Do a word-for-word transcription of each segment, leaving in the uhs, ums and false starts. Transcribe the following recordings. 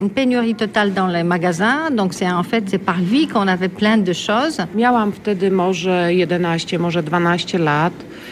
une pénurie totale dans les magasins, donc c'est en fait c'est par lui qu'on avait plein de choses. Miałam wtedy może jedenaście, może dwanaście lat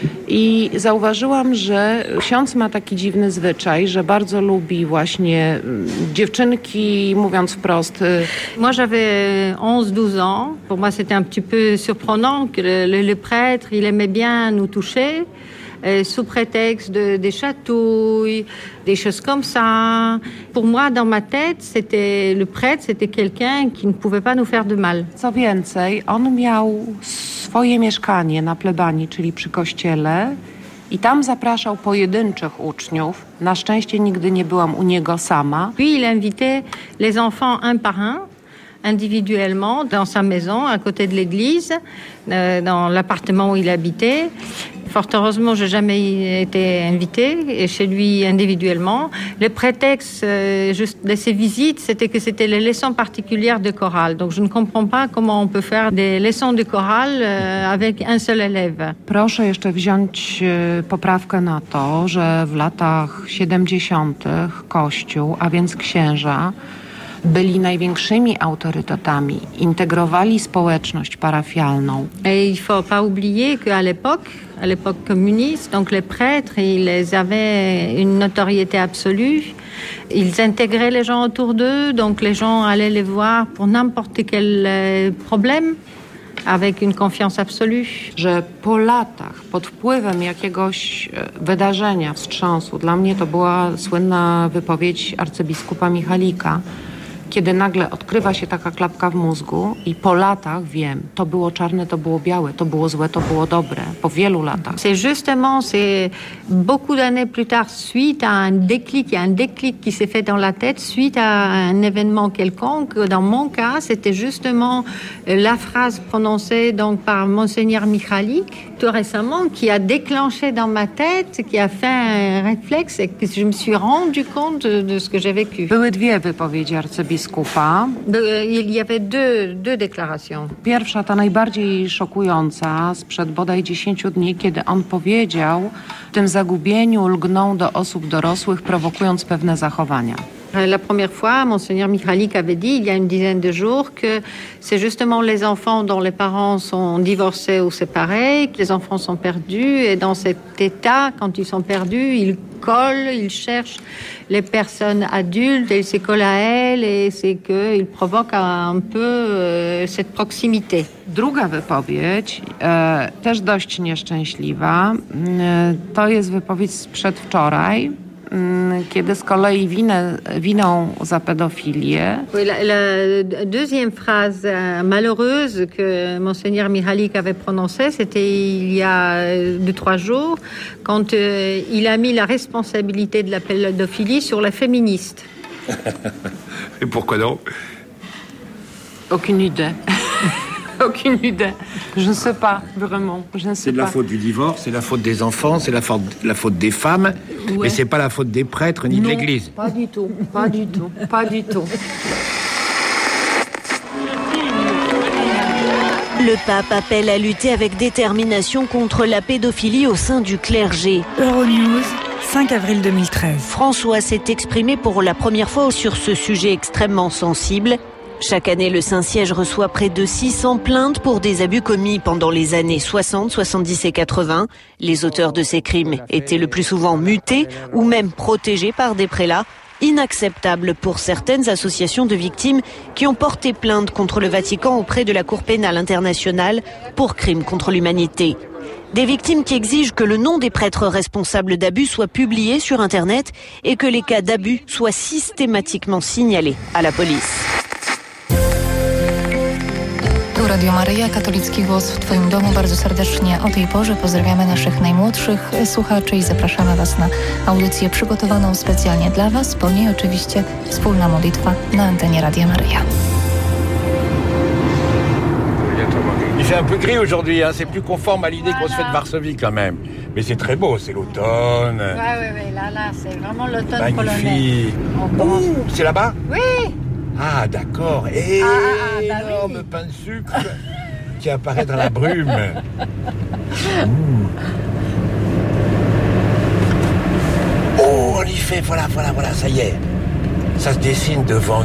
i zauważyłam, że ksiądz ma taki dziwny zwyczaj, że bardzo lubi właśnie dziewczynki, mówiąc wprost. Moi j'avais onze douze ans. Pour moi c'était un petit peu surprenant que le, le, le prêtre, il aimait bien nous toucher. Euh, sous prétexte de, des chatouilles, des choses comme ça. Pour moi, dans ma tête, c'était le prêtre, c'était quelqu'un qui ne pouvait pas nous faire de mal. Co więcej, on miał swoje mieszkanie na plebanii, czyli przy kościele, i tam zapraszał pojedynczych uczniów. Na szczęście nigdy nie byłam u niego sama. Puis il invitait les enfants un par un, individuellement, dans sa maison, à côté de l'église, euh, dans l'appartement où il habitait. Fort heureusement, j'ai jamais été invitée chez lui individuellement. Le prétexte euh, juste de ces visites, c'était que c'était les leçons particulières de chorale. Donc je ne comprends pas comment on peut faire des leçons de chorale euh, avec un seul élève. Proszę jeszcze wziąć poprawkę na to, że w latach siedemdziesiątych Kościół, a więc księża, byli największymi autorytetami, integrowali społeczność parafialną. Et il faut pas oublier qu'à l'époque, à l'époque communiste, donc les prêtres, ils avaient une notoriété absolue. Ils intégraient les gens autour d'eux, donc les gens allaient les voir pour n'importe quel problème, avec une confiance absolue. Że po latach, pod wpływem jakiegoś wydarzenia, wstrząsu, dla mnie to była słynna wypowiedź arcybiskupa Michalika, kiedy nagle odkrywa się taka klapka w mózgu i po latach wiem, to było czarne, to było białe, to było złe, to było dobre, po wielu latach. C'est justement, c'est beaucoup d'années plus tard, suite à un déclic, il y a un déclic qui s'est fait dans la tête, suite à un événement quelconque. Dans mon cas, c'était justement la phrase prononcée donc par Monseigneur Michalik, tout récemment, qui a déclenché dans ma tête, qui a fait un réflexe et que je me suis rendu compte de, de ce que j'ai vécu. Były dwie wypowiedzi arcybiskupa. Il y avait deux, deux déclarations. Pierwsza, ta najbardziej szokująca, sprzed bodaj dziesięciu dni, kiedy on powiedział, w tym zagubieniu lgną do osób dorosłych, prowokując pewne zachowania. La première fois, Monseigneur Michalik avait dit, il y a une dizaine de jours, que c'est justement les enfants dont les parents sont divorcés ou séparés, que les enfants sont perdus, et dans cet état, quand ils sont perdus, ils collent, ils cherchent les personnes adultes, et ils se collent à elles, et c'est qu'ils provoquent un peu euh, cette proximité. Druga wypowiedź, e, też dość nieszczęśliwa, e, to jest wypowiedź sprzed wczoraj, kiedy z kolei winę, winą za pedofilię. Oui, la, la deuxième phrase malheureuse que Monseigneur Michalik avait prononcée, c'était il y a deux, trois jours, quand euh, il a mis la responsabilité de la pédophilie sur les féministes. Et pourquoi non? Aucune idée. Aucune idée. Je ne sais pas, vraiment. Je ne sais c'est de pas. la faute du divorce, c'est la faute des enfants, c'est la faute, la faute des femmes, ouais. Mais c'est pas la faute des prêtres ni non, de l'Église. Pas du tout, pas du tout, pas du tout. Le pape appelle à lutter avec détermination contre la pédophilie au sein du clergé. Euronews, cinq avril deux mille treize. François s'est exprimé pour la première fois sur ce sujet extrêmement sensible. Chaque année, le Saint-Siège reçoit près de six cents plaintes pour des abus commis pendant les années soixante, soixante-dix et quatre-vingts. Les auteurs de ces crimes étaient le plus souvent mutés ou même protégés par des prélats. Inacceptable pour certaines associations de victimes qui ont porté plainte contre le Vatican auprès de la Cour pénale internationale pour crimes contre l'humanité. Des victimes qui exigent que le nom des prêtres responsables d'abus soit publié sur Internet et que les cas d'abus soient systématiquement signalés à la police. Tu Radio Maryja, katolicki głos w Twoim domu. Bardzo serdecznie o tej porze pozdrawiamy naszych najmłodszych słuchaczy i zapraszamy Was na audycję przygotowaną specjalnie dla Was. Po niej oczywiście wspólna modlitwa na antenie Radia Maryja. Il fait un peu gris aujourd'hui, hein. C'est plus conforme à l'idée voilà. qu'on se fait de Varsovie quand même. Mais c'est très beau, c'est l'automne. Ouais, ouais, ouais, là, là, c'est vraiment l'automne magnifique. polonais. Ouh, c'est là-bas? Oui. Ah, d'accord. Et ah, ah, bah énorme oui. pain de sucre qui apparaît dans la brume. Mmh. Oh, on y fait, voilà, voilà, voilà, ça y est. Ça se dessine devant